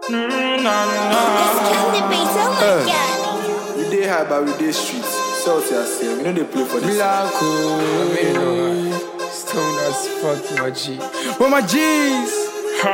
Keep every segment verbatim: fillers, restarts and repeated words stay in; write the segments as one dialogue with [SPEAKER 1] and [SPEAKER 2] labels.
[SPEAKER 1] No, no, no.
[SPEAKER 2] This Candy Beats, oh my god.
[SPEAKER 3] We dey high, but we dey streets. So to yourself, we know they play for this.
[SPEAKER 4] Blanco, stone as fuck, my G. Where my G's?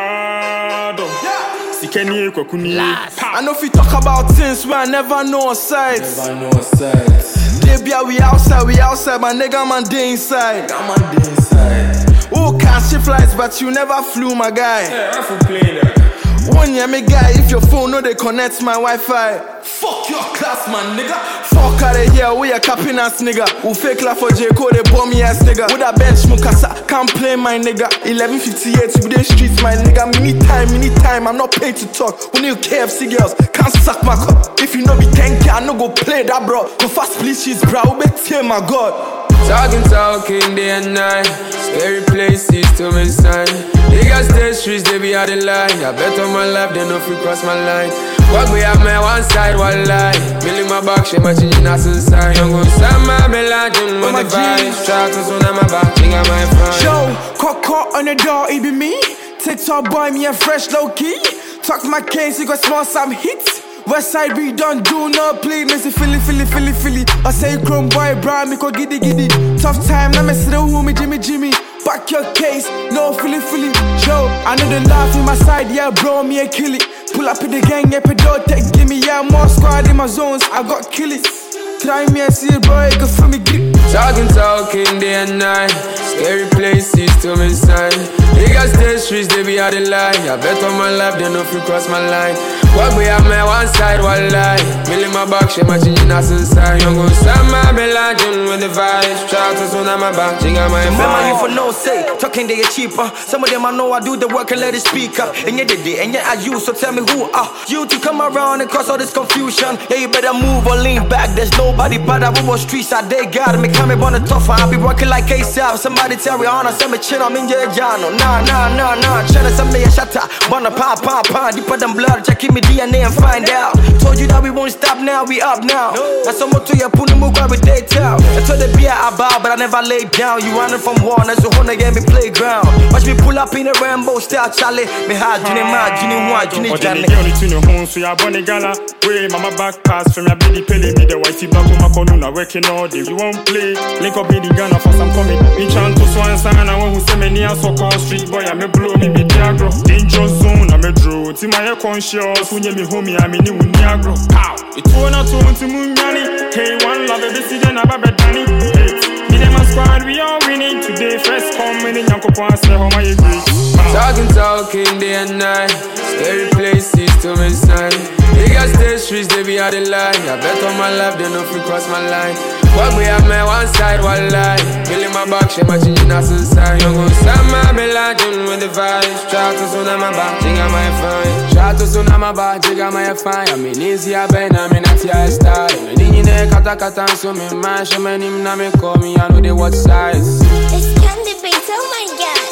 [SPEAKER 1] Hardo. Sikeni kwakuni.
[SPEAKER 4] I know if you talk about things where I never know on sides.
[SPEAKER 3] Never know sides.
[SPEAKER 4] They be we outside, we outside, my nigga man dey inside.
[SPEAKER 3] That man dey inside.
[SPEAKER 4] Oh, can't shift lights, but you never flew, my guy.
[SPEAKER 1] Yeah, I feel playing that.
[SPEAKER 4] One year, me guy, if your phone no they connect my Wi-Fi. Fuck your class, man, nigga. Fuck out of here, we a capping ass nigga. Who fake laugh for J Cole, they bomb me ass nigga. With a bench, Mukasa, can't play my nigga. eleven fifty-eight, with the streets, my nigga. Mini time, mini time, I'm not paid to talk. When you K F C girls, can't suck my cup. If you know be ten K, I no go play that, bro. Go fast, please, she's bro. Who bet my God.
[SPEAKER 5] Talking, talking day and night. Scary places to me sign. Niggas stay streets, they be out the line. I bet on my life, they know if you cross my line. Walk we have my one side, one line. Milling my back, she my chin as a sign. Young go Sama, me legend, with the vibes. Try to soon on my back, king of my phone.
[SPEAKER 4] Yo, cock cock on the door, it be me. TikTok boy, me a fresh low key. Talk my case, you got small some hits. Westside we don't do no play. Me say Philly, Philly, Philly, Philly. I say chrome boy, bra, me go giddy, giddy. Tough time, now me see the who me Jimmy, Jimmy. Back your case, no Philly, Philly. Yo, I know the laugh in my side, yeah, bro, me a kill it. Pull up in the gang, yeah, pedal, take, give me, yeah, more squad in my zones. I got kill it. Try me and see it, boy, go for me grip.
[SPEAKER 5] Talking, talking day and night. Scary places to me sign. Niggas stay streets, they be out the line. I bet on my life, they know if you cross my line. Walk we have my one side, one line. Milling my back, she my chin as a sign. Young go Sama, me legend with the vibes. Try to soon on my back, she got my
[SPEAKER 6] Remember
[SPEAKER 5] phone.
[SPEAKER 6] you for no say, talking they are cheaper. Some of them I know I do the work and let it speak up. And yeah, they did, and yeah, I use, so tell me who are you to come around and cause all this confusion. Yeah, you better move or lean back. There's nobody but I will streets I they got me coming on the tough. I be working like ASAP. Somebody tell me on, send me chin, I'm in your jano. Nah, nah, nah, nah. Channel some me a shatter. Wanna pop, pop, pop. Deeper than blood, check me D N A and find out. Told you that we won't stop now, we up now. That's some more to your puni move with day tell. I told the beer I bow, but I never lay down. You running from one, that's a Honda game, me playground. Watch me pull up in a rainbow style, Charlie. Me hard, Juni mad, Juni one, Juni Johnny.
[SPEAKER 1] Only to the home, so ya bunny gala. Way, mama back pass from your baby pelly. Me the whitey black on my corner, working all day. We won't play. Link up in the Ghana for some coming. Me chant to swan sang and I want who say me near so call street boy. I me blow me me diagro. Dangerous zone, I me draw. Ti my conscious, when you me homie, I me new niagro. Pow! It won't not to Munyani. Hey, one love every season, I'm a bad Danny. Me them a squad, we all winning today. First come in the Yanko Pass, how my agree.
[SPEAKER 5] Talking, talking day and night. Scary places to me sign. Niggas stay streets, they be out the line. I bet on my life, they know if you cross my line. Walk we have my one side, one line. Milling my back, she my chin as a sign. Young go Sama, me legend with the vibes. Try to soon on my back, she got my fine. Try to soon on my back, she got my fine. I mean easy, I been, I mean not your style. Me ding in the kata kata, so me man, she me him na me call me, I know they what size.
[SPEAKER 2] This Candy Beats, oh my god.